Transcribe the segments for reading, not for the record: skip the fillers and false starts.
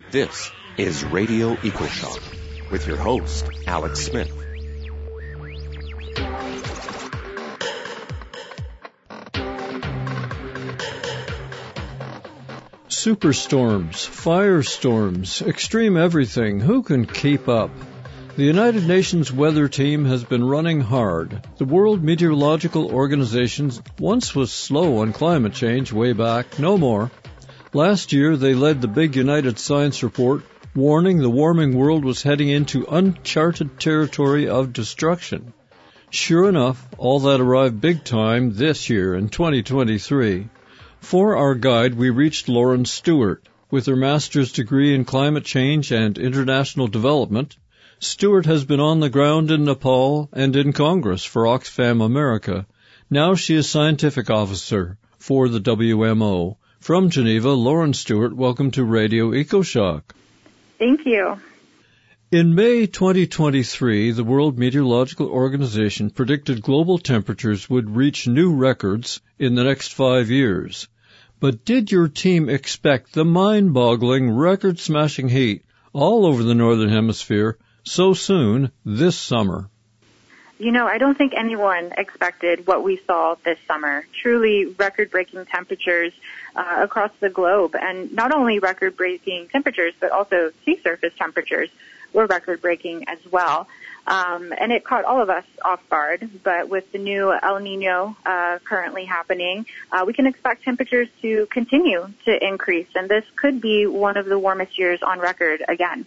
This is Radio EcoShock with your host, Alex Smith. Superstorms, firestorms, extreme everything. Who can keep up? The United Nations Weather Team has been running hard. The World Meteorological Organization once was slow on climate change way back, no more. Last year, they led the big United Science Report, warning the warming world was heading into uncharted territory of destruction. Sure enough, all that arrived big time this year in 2023. For our guide, we reached Lauren Stewart. With her master's degree in climate change and international development, Stewart has been on the ground in Nepal and in Congress for Oxfam America. Now she is scientific officer for the WMO. From Geneva, Lauren Stewart, welcome to Radio EcoShock. Thank you. In May 2023, the World Meteorological Organization predicted global temperatures would reach new records in the next 5 years. But did your team expect the mind-boggling, record-smashing heat all over the Northern Hemisphere so soon this summer? You know, I don't think anyone expected what we saw this summer. Truly record-breaking temperatures across the globe. And not only record-breaking temperatures, but also sea surface temperatures were record-breaking as well. And it caught all of us off guard. But with the new El Nino currently happening, we can expect temperatures to continue to increase. And this could be one of the warmest years on record again.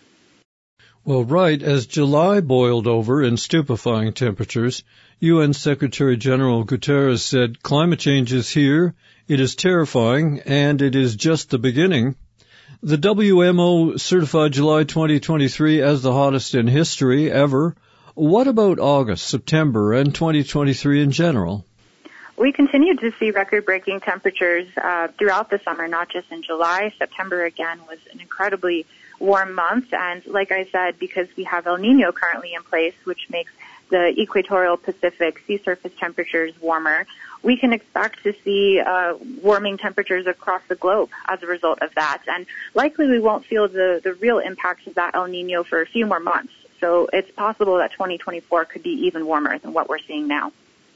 Well, right, as July boiled over in stupefying temperatures, UN Secretary General Guterres said, climate change is here, it is terrifying, and it is just the beginning. The WMO certified July 2023 as the hottest in history ever. What about August, September, and 2023 in general? We continued to see record-breaking temperatures throughout the summer, not just in July. September, again, was an incredibly warm month, and like I said, because we have El Nino currently in place, which makes the equatorial Pacific sea surface temperatures warmer, we can expect to see warming temperatures across the globe as a result of that. And likely we won't feel the real impacts of that El Nino for a few more months. So it's possible that 2024 could be even warmer than what we're seeing now.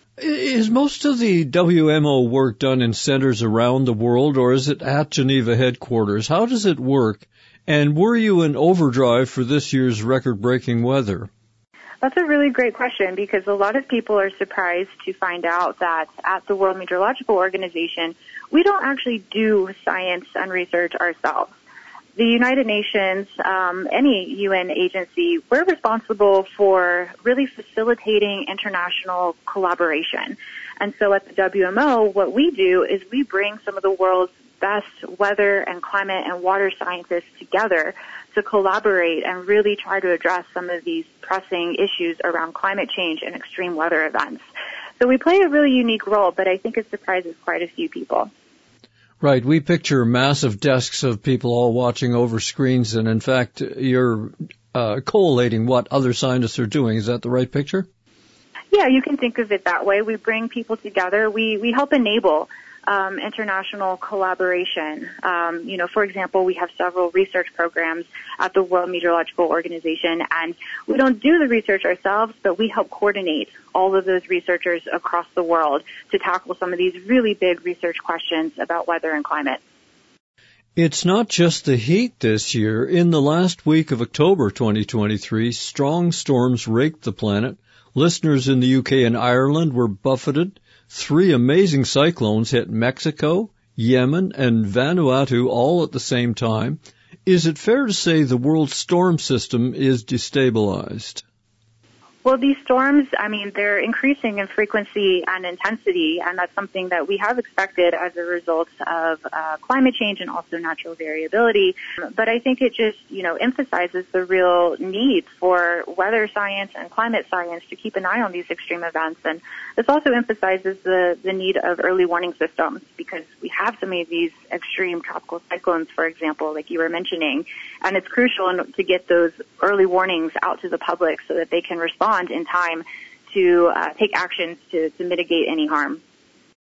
Is most of the WMO work done in centers around the world, or is it at Geneva headquarters? How does it work? And were you in overdrive for this year's record-breaking weather? That's a really great question, because a lot of people are surprised to find out that at the World Meteorological Organization, we don't actually do science and research ourselves. The United Nations, any UN agency, we're responsible for really facilitating international collaboration. And so at the WMO, what we do is we bring some of the world's best weather and climate and water scientists together to collaborate and really try to address some of these pressing issues around climate change and extreme weather events. So we play a really unique role, but I think it surprises quite a few people. Right. We picture massive desks of people all watching over screens, and in fact, you're collating what other scientists are doing. Is that the right picture? Yeah, you can think of it that way. We bring people together. We help enable international collaboration. For example, we have several research programs at the World Meteorological Organization, and we don't do the research ourselves, but we help coordinate all of those researchers across the world to tackle some of these really big research questions about weather and climate. It's not just the heat this year. In the last week of October 2023, strong storms raked the planet. Listeners in the UK and Ireland were buffeted. 3 amazing cyclones hit Mexico, Yemen, and Vanuatu all at the same time. Is it fair to say the world's storm system is destabilized? Well, these storms, they're increasing in frequency and intensity, and that's something that we have expected as a result of climate change and also natural variability. But I think it just, emphasizes the real need for weather science and climate science to keep an eye on these extreme events. And this also emphasizes the need of early warning systems, because we have so many of these extreme tropical cyclones, for example, like you were mentioning, and it's crucial to get those early warnings out to the public so that they can respond in time to take actions to mitigate any harm.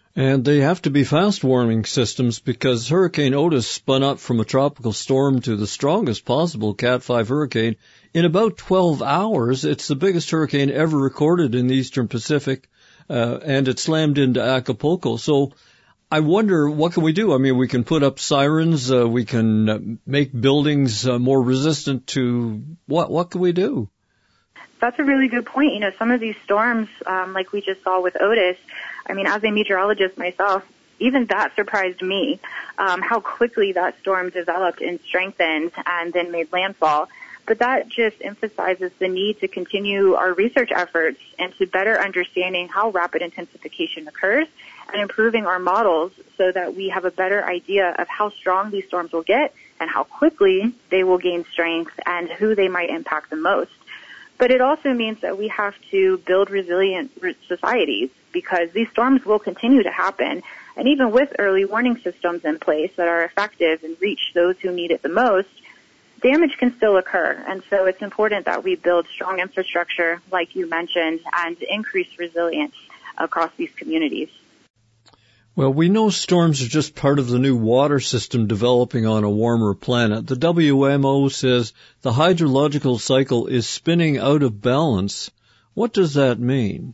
And they have to be fast-warming systems because Hurricane Otis spun up from a tropical storm to the strongest possible Cat 5 hurricane in about 12 hours. It's the biggest hurricane ever recorded in the Eastern Pacific, and it slammed into Acapulco. So I wonder, what can we do? I mean, we can put up sirens, we can make buildings more resistant to what can we do? That's a really good point. You know, some of these storms, like we just saw with Otis, I mean, as a meteorologist myself, even that surprised me, how quickly that storm developed and strengthened and then made landfall. But that just emphasizes the need to continue our research efforts and to better understanding how rapid intensification occurs and improving our models so that we have a better idea of how strong these storms will get and how quickly they will gain strength and who they might impact the most. But it also means that we have to build resilient societies because these storms will continue to happen. And even with early warning systems in place that are effective and reach those who need it the most, damage can still occur. And so it's important that we build strong infrastructure, like you mentioned, and increase resilience across these communities. Well, we know storms are just part of the new water system developing on a warmer planet. The WMO says the hydrological cycle is spinning out of balance. What does that mean?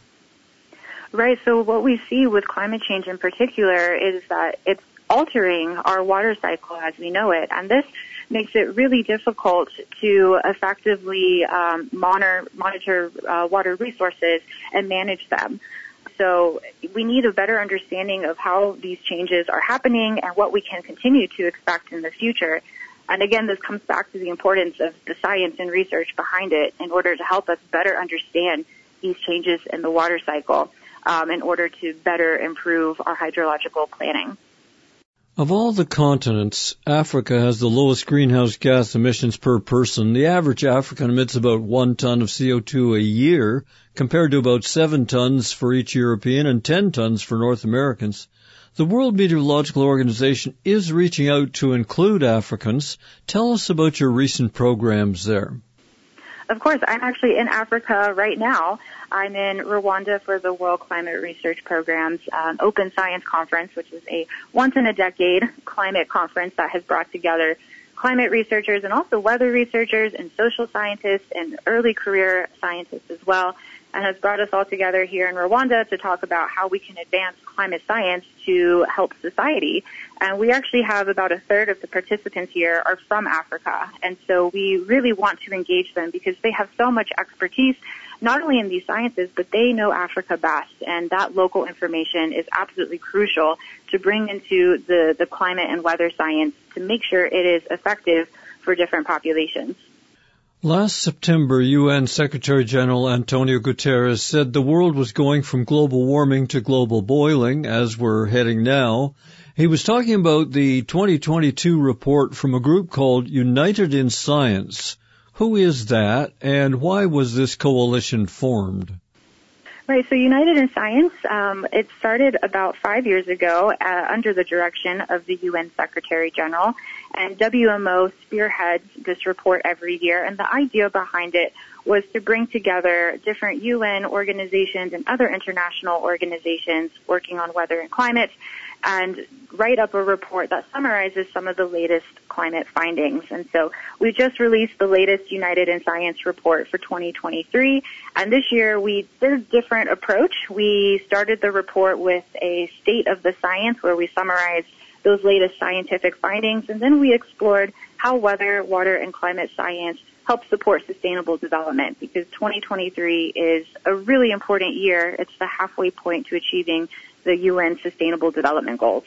Right, so what we see with climate change in particular is that it's altering our water cycle as we know it, and this makes it really difficult to effectively monitor water resources and manage them. So we need a better understanding of how these changes are happening and what we can continue to expect in the future. And again, this comes back to the importance of the science and research behind it in order to help us better understand these changes in the water cycle in order to better improve our hydrological planning. Of all the continents, Africa has the lowest greenhouse gas emissions per person. The average African emits about 1 ton of CO2 a year, compared to about 7 tons for each European and 10 tons for North Americans. The World Meteorological Organization is reaching out to include Africans. Tell us about your recent programs there. Of course, I'm actually in Africa right now. I'm in Rwanda for the World Climate Research Program's Open Science Conference, which is a once-in-a-decade climate conference that has brought together climate researchers and also weather researchers and social scientists and early career scientists as well, and has brought us all together here in Rwanda to talk about how we can advance climate science to help society. And we actually have about a third of the participants here are from Africa. And so we really want to engage them because they have so much expertise, not only in these sciences, but they know Africa best. And that local information is absolutely crucial to bring into the climate and weather science to make sure it is effective for different populations. Last September, UN Secretary-General Antonio Guterres said the world was going from global warming to global boiling, as we're heading now. He was talking about the 2022 report from a group called United in Science. Who is that, and why was this coalition formed? Right, so United in Science, it started about 5 years ago under the direction of the UN Secretary General, and WMO spearheads this report every year, and the idea behind it was to bring together different UN organizations and other international organizations working on weather and climate and write up a report that summarizes some of the latest climate findings. And so we just released the latest United in Science report for 2023. And this year we did a different approach. We started the report with a state of the science where we summarized those latest scientific findings. And then we explored how weather, water, and climate science help support sustainable development, because 2023 is a really important year. It's the halfway point to achieving the UN Sustainable Development Goals.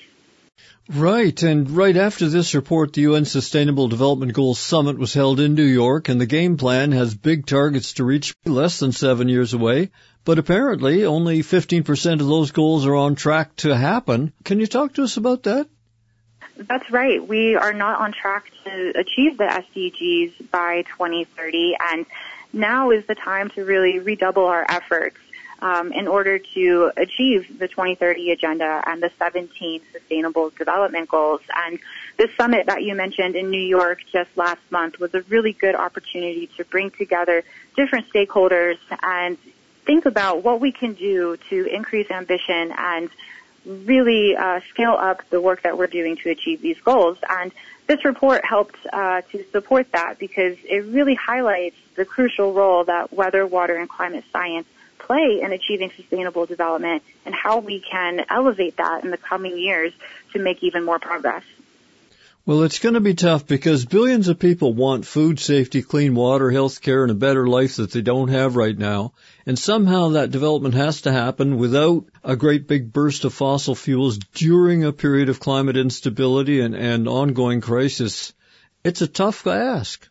Right, and right after this report, the UN Sustainable Development Goals Summit was held in New York, and the game plan has big targets to reach less than 7 years away, but apparently only 15% of those goals are on track to happen. Can you talk to us about that? That's right. We are not on track to achieve the SDGs by 2030, and now is the time to really redouble our efforts in order to achieve the 2030 agenda and the 17 Sustainable Development Goals. And this summit that you mentioned in New York just last month was a really good opportunity to bring together different stakeholders and think about what we can do to increase ambition and really scale up the work that we're doing to achieve these goals. And this report helped to support that because it really highlights the crucial role that weather, water, and climate science play in achieving sustainable development and how we can elevate that in the coming years to make even more progress. Well, it's going to be tough because billions of people want food safety, clean water, health care, and a better life that they don't have right now. And somehow that development has to happen without a great big burst of fossil fuels during a period of climate instability and ongoing crisis. It's a tough ask.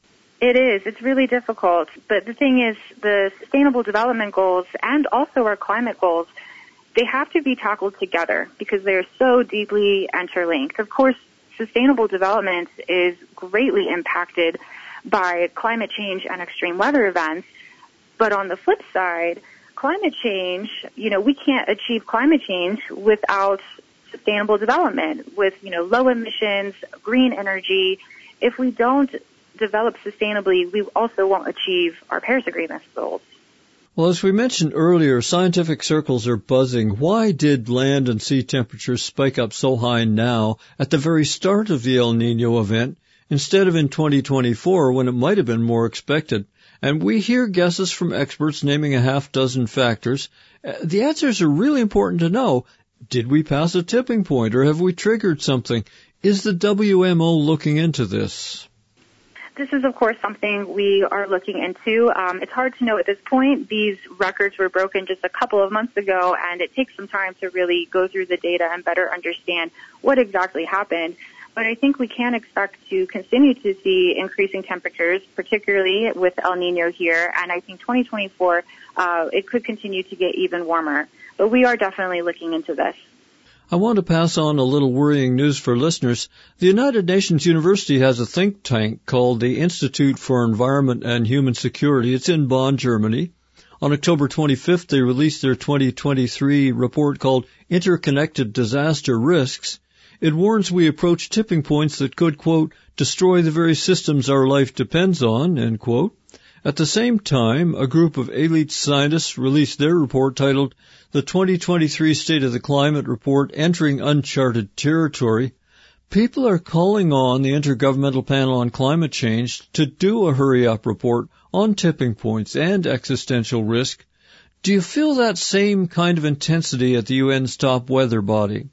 It is. It's really difficult. But the thing is, the Sustainable Development Goals and also our climate goals, they have to be tackled together because they're so deeply interlinked. Of course, sustainable development is greatly impacted by climate change and extreme weather events. But on the flip side, climate change, we can't achieve climate change without sustainable development, with, low emissions, green energy. If we don't develop sustainably, we also won't achieve our Paris Agreement goals. Well, as we mentioned earlier, scientific circles are buzzing. Why did land and sea temperatures spike up so high now at the very start of the El Niño event instead of in 2024 when it might have been more expected? And we hear guesses from experts naming a half dozen factors. The answers are really important to know. Did we pass a tipping point or have we triggered something? Is the WMO looking into this? This is, of course, something we are looking into. It's hard to know at this point. These records were broken just a couple of months ago, and it takes some time to really go through the data and better understand what exactly happened. But I think we can expect to continue to see increasing temperatures, particularly with El Niño here, and I think 2024, it could continue to get even warmer. But we are definitely looking into this. I want to pass on a little worrying news for listeners. The United Nations University has a think tank called the Institute for Environment and Human Security. It's in Bonn, Germany. On October 25th, they released their 2023 report called Interconnected Disaster Risks. It warns we approach tipping points that could, quote, destroy the very systems our life depends on, end quote. At the same time, a group of elite scientists released their report titled The 2023 State of the Climate Report, Entering Uncharted Territory. People are calling on the Intergovernmental Panel on Climate Change to do a hurry-up report on tipping points and existential risk. Do you feel that same kind of intensity at the UN's top weather body?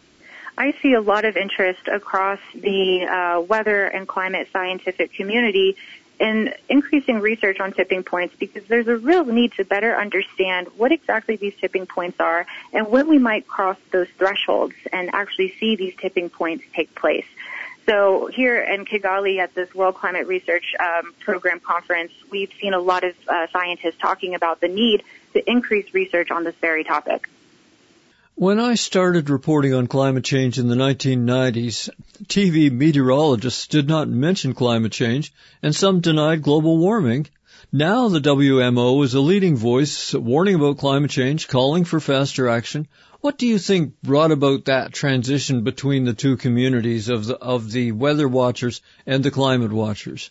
I see a lot of interest across the weather and climate scientific community in increasing research on tipping points because there's a real need to better understand what exactly these tipping points are and when we might cross those thresholds and actually see these tipping points take place. So here in Kigali at this World Climate Research Program conference, we've seen a lot of scientists talking about the need to increase research on this very topic. When I started reporting on climate change in the 1990s, TV meteorologists did not mention climate change, and some denied global warming. Now the WMO is a leading voice warning about climate change, calling for faster action. What do you think brought about that transition between the two communities of the weather watchers and the climate watchers?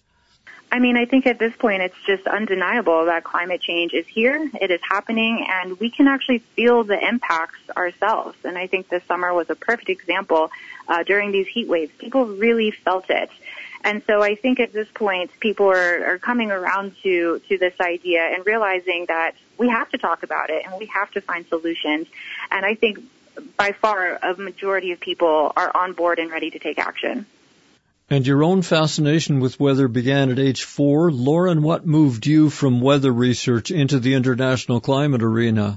I think at this point it's just undeniable that climate change is here, it is happening, and we can actually feel the impacts ourselves. And I think this summer was a perfect example during these heat waves. People really felt it. And so I think at this point people are coming around to this idea and realizing that we have to talk about it and we have to find solutions. And I think by far a majority of people are on board and ready to take action. And your own fascination with weather began at age 4. Lauren, what moved you from weather research into the international climate arena?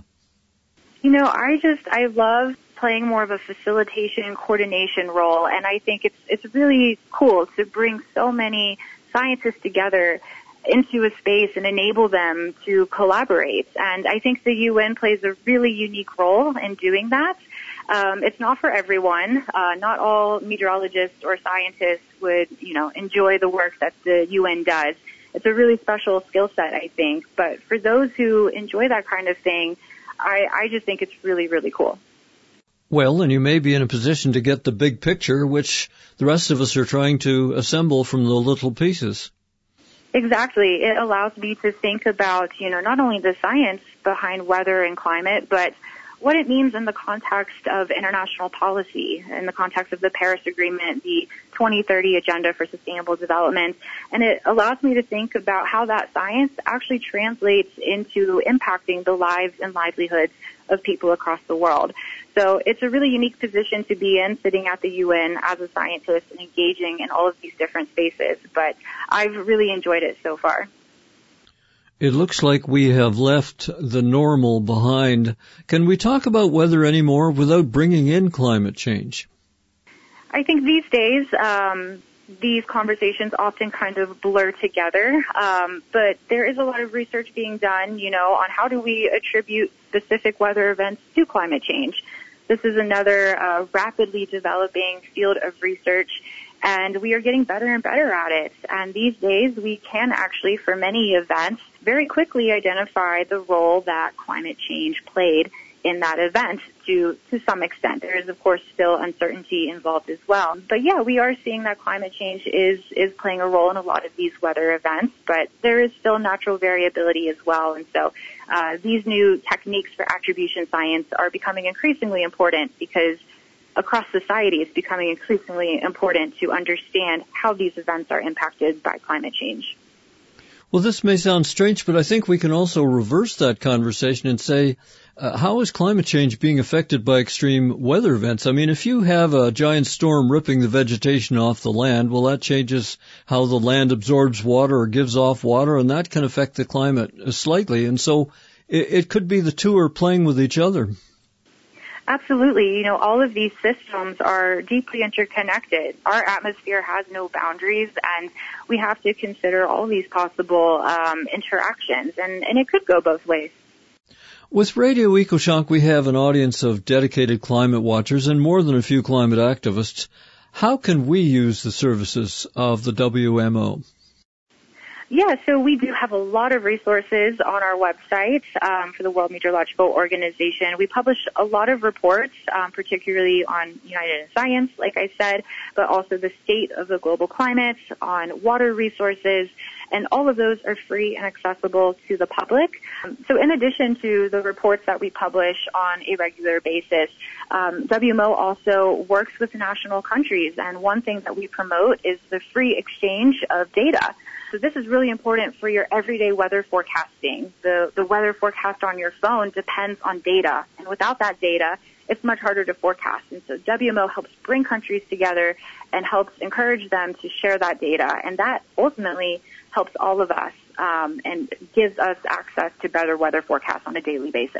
I love playing more of a facilitation, coordination role, and I think it's really cool to bring so many scientists together into a space and enable them to collaborate. And I think the UN plays a really unique role in doing that. It's not for everyone. Not all meteorologists or scientists would, enjoy the work that the UN does. It's a really special skill set, I think. But for those who enjoy that kind of thing, I just think it's really, really cool. Well, and you may be in a position to get the big picture, which the rest of us are trying to assemble from the little pieces. Exactly. It allows me to think about, not only the science behind weather and climate, but what it means in the context of international policy, in the context of the Paris Agreement, the 2030 Agenda for Sustainable Development. And it allows me to think about how that science actually translates into impacting the lives and livelihoods of people across the world. So it's a really unique position to be in, sitting at the UN as a scientist and engaging in all of these different spaces. But I've really enjoyed it so far. It looks like we have left the normal behind. Can we talk about weather anymore without bringing in climate change? I think these days, these conversations often kind of blur together, but there is a lot of research being done, on how do we attribute specific weather events to climate change. This is another rapidly developing field of research, and we are getting better and better at it. And these days, we can actually, for many events, very quickly identify the role that climate change played in that event to some extent. There is, of course, still uncertainty involved as well. But yeah, we are seeing that climate change is playing a role in a lot of these weather events, but there is still natural variability as well. And so these new techniques for attribution science are becoming increasingly important because across society it's becoming increasingly important to understand how these events are impacted by climate change. Well, this may sound strange, but I think we can also reverse that conversation and say, how is climate change being affected by extreme weather events? I mean, if you have a giant storm ripping the vegetation off the land, well, that changes how the land absorbs water or gives off water, and that can affect the climate slightly. And so it could be the two are playing with each other. Absolutely. All of these systems are deeply interconnected. Our atmosphere has no boundaries, and we have to consider all these possible interactions, and it could go both ways. With Radio EcoShock, we have an audience of dedicated climate watchers and more than a few climate activists. How can we use the services of the WMO? Yeah, so we do have a lot of resources on our website for the World Meteorological Organization. We publish a lot of reports, particularly on United in Science, like I said, but also the state of the global climate, on water resources, and all of those are free and accessible to the public. So in addition to the reports that we publish on a regular basis, WMO also works with national countries, and one thing that we promote is the free exchange of data. So this is really important for your everyday weather forecasting. The weather forecast on your phone depends on data, and without that data, it's much harder to forecast. And so WMO helps bring countries together and helps encourage them to share that data, and that ultimately helps all of us and gives us access to better weather forecasts on a daily basis.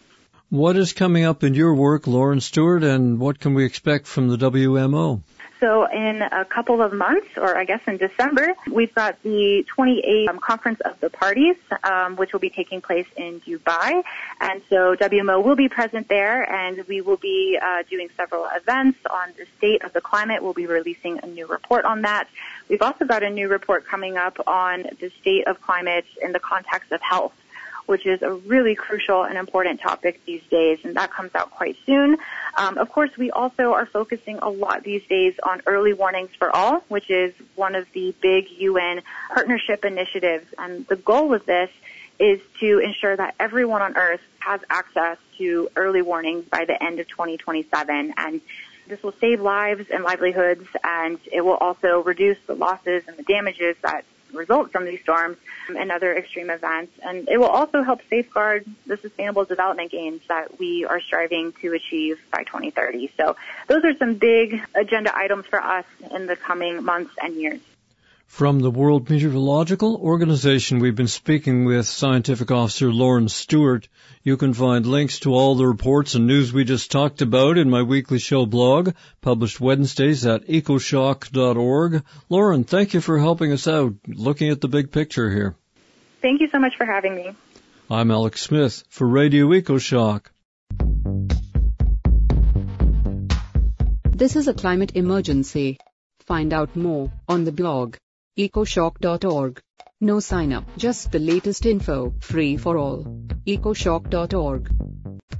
What is coming up in your work, Lauren Stewart, and what can we expect from the WMO? So in a couple of months, or I guess in December, we've got the 28th Conference of the Parties, which will be taking place in Dubai. And so WMO will be present there, and we will be doing several events on the state of the climate. We'll be releasing a new report on that. We've also got a new report coming up on the state of climate in the context of health, which is a really crucial and important topic these days, and that comes out quite soon. Of course, we also are focusing a lot these days on early warnings for all, which is one of the big UN partnership initiatives. And the goal of this is to ensure that everyone on Earth has access to early warnings by the end of 2027. And this will save lives and livelihoods, and it will also reduce the losses and the damages that result from these storms and other extreme events. And it will also help safeguard the sustainable development gains that we are striving to achieve by 2030. So those are some big agenda items for us in the coming months and years. From the World Meteorological Organization, we've been speaking with Scientific Officer Lauren Stewart. You can find links to all the reports and news we just talked about in my weekly show blog, published Wednesdays at ecoshock.org. Lauren, thank you for helping us out, looking at the big picture here. Thank you so much for having me. I'm Alex Smith for Radio EcoShock. This is a climate emergency. Find out more on the blog ecoshock.org. No sign up, just the latest info, free for all. ecoshock.org.